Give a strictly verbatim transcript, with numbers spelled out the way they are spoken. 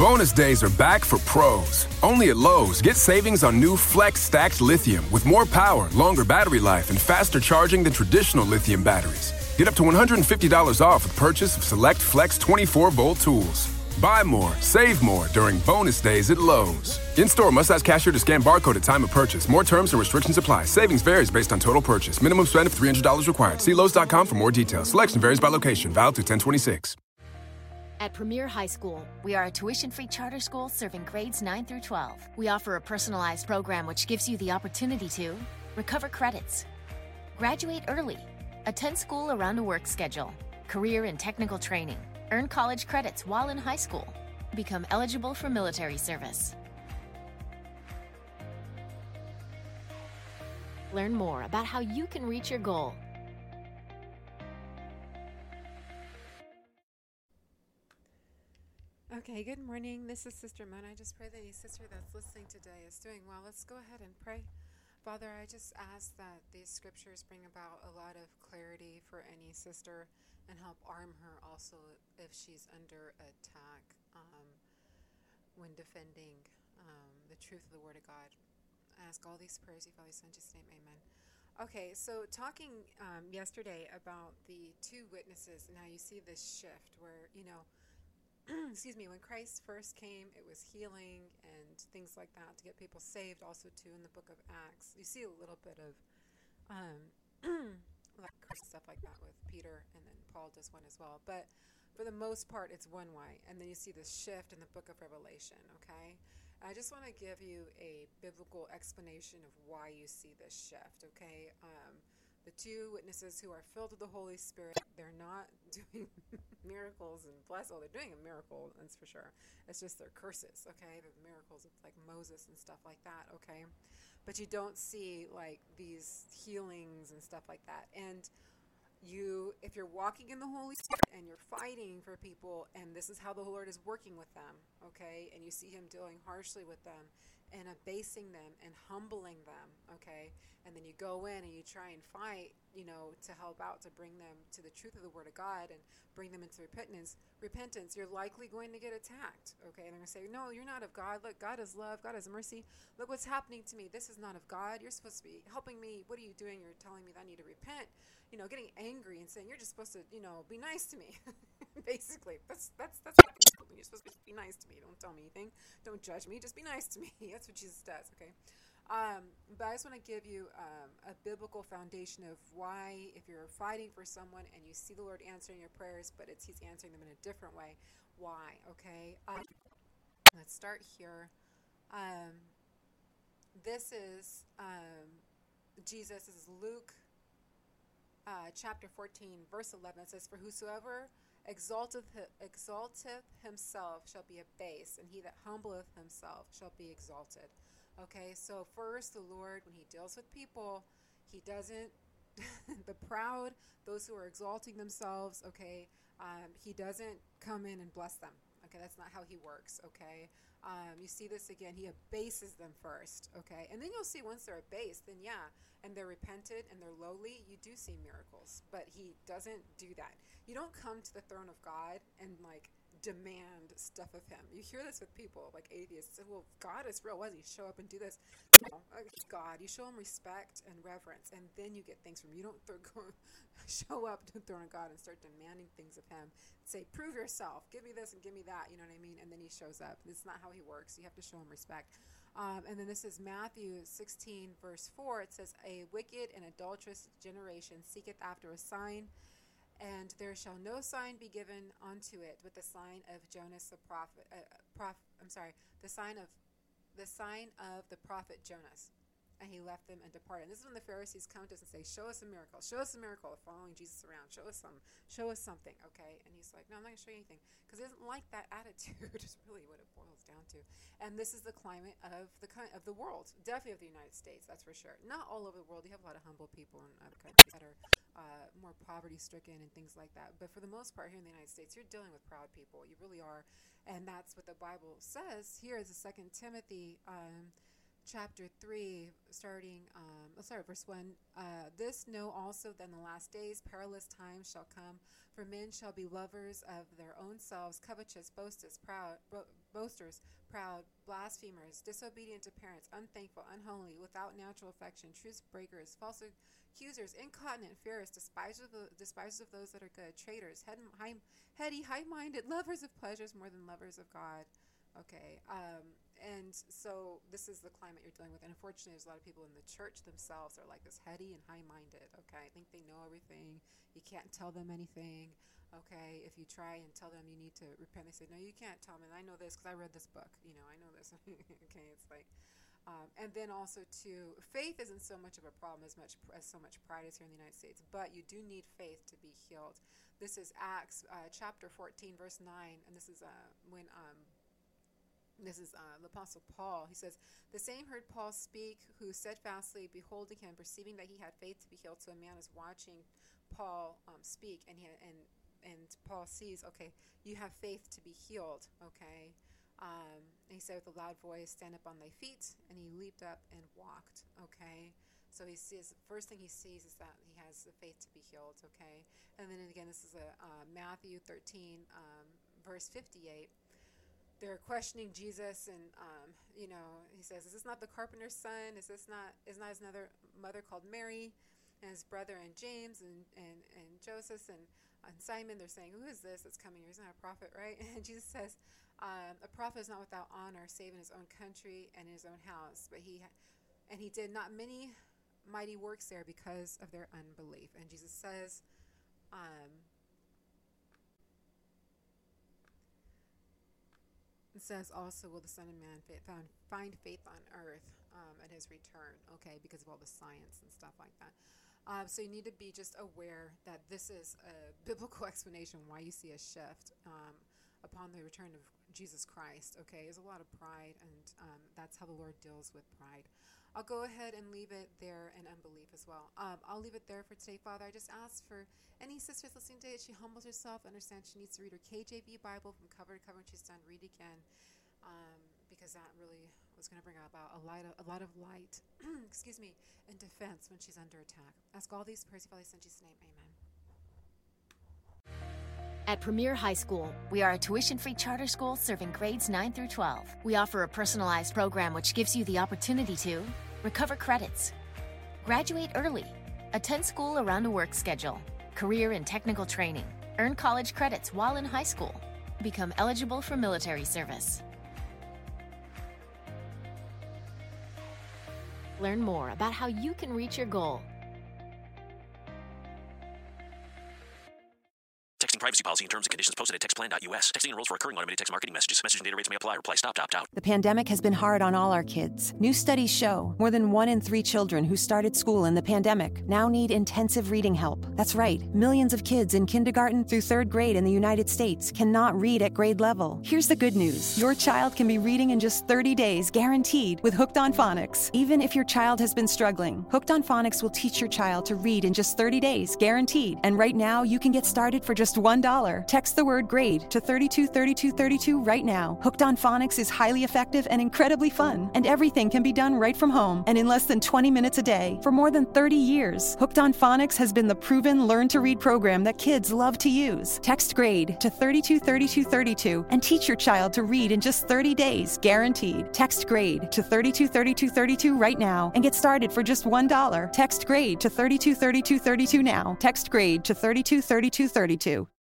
Bonus days are back for pros. Only at Lowe's, get savings on new Flex Stacked Lithium with more power, longer battery life, and faster charging than traditional lithium batteries. Get up to one hundred fifty dollars off with purchase of select Flex twenty-four volt tools. Buy more, save more during bonus days at Lowe's. In-store must ask cashier to scan barcode at time of purchase. More terms and restrictions apply. Savings varies based on total purchase. Minimum spend of three hundred dollars required. See Lowe's dot com for more details. Selection varies by location. Valid through ten twenty-six. At Premier High School, we are a tuition-free charter school serving grades nine through twelve. We offer a personalized program which gives you the opportunity to recover credits, graduate early, attend school around a work schedule, career and technical training, earn college credits while in high school, become eligible for military service. Learn more about how you can reach your goal. Okay, good morning. This is Sister Mona. I just pray that any sister that's listening today is doing well. Let's go ahead and pray. Father, I just ask that these scriptures bring about a lot of clarity for any sister and help arm her also if she's under attack um, when defending um, the truth of the Word of God. I ask all these prayers in Father's Son, Jesus' name, amen. Okay, so talking um, yesterday about the two witnesses and how you see this shift where, you know, excuse me, when Christ first came, it was healing and things like that to get people saved. Also, too, in the book of Acts, you see a little bit of um, like stuff like that with Peter, and then Paul does one as well. But for the most part, it's one way. And then you see this shift in the book of Revelation, okay? I just want to give you a biblical explanation of why you see this shift, okay? Um, the two witnesses who are filled with the Holy Spirit, they're not doing miracles and bless. Oh, they're doing a miracle, that's for sure. It's just their curses, okay? The miracles of like Moses and stuff like that, okay? But you don't see like these healings and stuff like that. And you, if you're walking in the Holy Spirit and you're fighting for people, and this is how the Lord is working with them, okay? And you see Him dealing harshly with them and abasing them and humbling them, okay? And then you go in and you try and fight, you know, to help out, to bring them to the truth of the Word of God and bring them into repentance, repentance, you're likely going to get attacked, okay? And they're going to say, no, you're not of God. Look, God is love. God is mercy. Look what's happening to me. This is not of God. You're supposed to be helping me. What are you doing? You're telling me that I need to repent. You know, getting angry and saying, you're just supposed to, you know, be nice to me. Basically, that's that's that's what you're supposed to be nice to me. Don't tell me anything. Don't judge me. Just be nice to me. That's what Jesus does, okay? Um, but I just want to give you um, a biblical foundation of why, if you're fighting for someone and you see the Lord answering your prayers, but it's He's answering them in a different way, why, okay? Um, let's start here. Um, this is um, Jesus. This is Luke uh, chapter fourteen, verse eleven. It says, for whosoever exalteth, exalteth himself shall be abased, and he that humbleth himself shall be exalted. Okay, so first, the Lord, when He deals with people, He doesn't, the proud, those who are exalting themselves, okay, um, He doesn't come in and bless them. Okay, that's not how He works, okay? Um, you see this again, He abases them first, okay? And then you'll see once they're abased, then yeah, and they're repented and they're lowly, you do see miracles. But He doesn't do that. You don't come to the throne of God and like demand stuff of Him. You hear this with people like atheists. Well, God is real. Why does He show up and do this? No, God, you show Him respect and reverence, and then you get things from Him. You don't th- go, show up to the throne of God and start demanding things of Him. Say, prove yourself. Give me this and give me that. You know what I mean? And then He shows up. It's not how He works. You have to show Him respect. Um, and then this is Matthew sixteen, verse four. It says, a wicked and adulterous generation seeketh after a sign, and there shall no sign be given unto it but the sign of Jonas the prophet. Uh, prof, I'm sorry, the sign of the sign of the prophet Jonas. And He left them and departed. And this is when the Pharisees come to us and say, show us a miracle. Show us a miracle of following Jesus around. Show us some. Show us something, okay? And He's like, no, I'm not going to show you anything. Because He doesn't like that attitude is really what it boils down to. And this is the climate of the of the world. Definitely of the United States, that's for sure. Not all over the world. You have a lot of humble people in other countries that are uh, more poverty-stricken and things like that. But for the most part here in the United States, you're dealing with proud people. You really are. And that's what the Bible says. Here is the Second Timothy um chapter three, starting, um, oh, sorry, verse one. Uh, this know also that in the last days perilous times shall come, for men shall be lovers of their own selves, covetous, boasters, proud, bo- boasters, proud, blasphemers, disobedient to parents, unthankful, unholy, without natural affection, truce breakers, false accusers, incontinent, fierce, despisers of, the, despisers of those that are good, traitors, head, high, heady, high-minded, lovers of pleasures more than lovers of God. Okay, um, and so this is the climate you're dealing with. And unfortunately, there's a lot of people in the church themselves are like this heady and high-minded. Okay, I think they know everything. You can't tell them anything. Okay, if you try and tell them you need to repent, they say, no, you can't tell me. And I know this because I read this book. You know, I know this. Okay, it's like, um, and then also too, faith isn't so much of a problem as much as so much pride is here in the United States. But you do need faith to be healed. This is Acts uh, chapter fourteen, verse nine, and this is uh, when. Um, This is uh, the Apostle Paul. He says, the same heard Paul speak, who steadfastly beholding him, perceiving that he had faith to be healed. So a man is watching Paul um, speak, and he and and Paul sees, okay, you have faith to be healed, okay. Um, and he said with a loud voice, stand up on thy feet, and he leaped up and walked, okay. So he sees, first thing he sees is that he has the faith to be healed, okay. And then again, this is a uh, Matthew thirteen, um, verse fifty-eight. They're questioning Jesus, and um, you know, he says, "Is this not the carpenter's son? Is this not is not his another mother called Mary, and his brother and James and and, and Joseph and, and Simon?" They're saying, "Who is this that's coming here? He's not a prophet, right?" And Jesus says, um, "A prophet is not without honor, save in his own country and in his own house." But he and he did not many mighty works there because of their unbelief. And Jesus says. Um, It says also, will the Son of Man fa- found, find faith on earth um, at his return, okay, because of all the science and stuff like that. Um, so you need to be just aware that this is a biblical explanation why you see a shift um, upon the return of Jesus Christ, okay. There's a lot of pride, and um, that's how the Lord deals with pride. I'll go ahead and leave it there in unbelief as well. Um, I'll leave it there for today, Father. I just ask for any sisters listening today that she humbles herself, understands she needs to read her K J V Bible from cover to cover when she's done, read again, um, because that really was going to bring about a, light of, a lot of light, excuse me, and defense when she's under attack. Ask all these prayers, Father, in Jesus' name, amen. At Premier High School, we are a tuition-free charter school serving grades nine through twelve. We offer a personalized program which gives you the opportunity to recover credits, graduate early, attend school around a work schedule, career and technical training, earn college credits while in high school, become eligible for military service. Learn more about how you can reach your goal. Texting privacy policy and terms and conditions posted at text plan dot U S. Texting enrolls for recurring automated text marketing messages. Message and data rates may apply. Reply stop, opt out. The pandemic has been hard on all our kids. New studies show more than one in three children who started school in the pandemic now need intensive reading help. That's right. Millions of kids in kindergarten through third grade in the United States cannot read at grade level. Here's the good news. Your child can be reading in just thirty days, guaranteed, with Hooked on Phonics. Even if your child has been struggling, Hooked on Phonics will teach your child to read in just thirty days, guaranteed. And right now, you can get started for just one dollar. Text the word GRADE to thirty-two thirty-two thirty-two right now. Hooked on Phonics is highly effective and incredibly fun, and everything can be done right from home and in less than twenty minutes a day for more than thirty years. Hooked on Phonics has been the proven learn-to-read program that kids love to use. Text GRADE to thirty-two thirty-two thirty-two and teach your child to read in just thirty days, guaranteed. Text GRADE to thirty-two thirty-two thirty-two right now and get started for just one dollar. Text GRADE to thirty-two thirty-two thirty-two now. Text GRADE to thirty-two thirty-two thirty-two.